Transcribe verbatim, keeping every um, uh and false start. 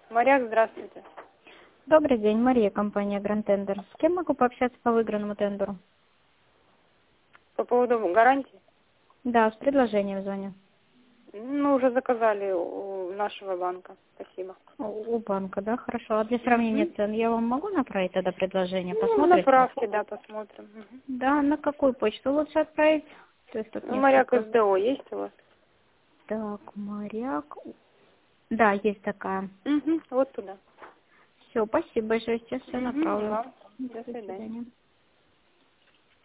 Моряк, здравствуйте. Добрый день, Мария, компания Grand Tender. С кем могу пообщаться по выигранному тендеру? По поводу гарантии? Да, с предложением звоню. Мы уже заказали у нашего банка. Спасибо. У, у банка, да, хорошо. А для сравнения Мгм. цен я вам могу направить тогда предложение? Ну, Посмотрите? направьте, да, посмотрим. Мгм. Да, на какую почту лучше отправить? То есть тут Ну, моряк несколько. СДО есть у вас? Так, моряк. Да, есть такая. Угу. Вот туда. Все, спасибо большое, сейчас все Угу. направлю. Вам. До До свидания. свидания.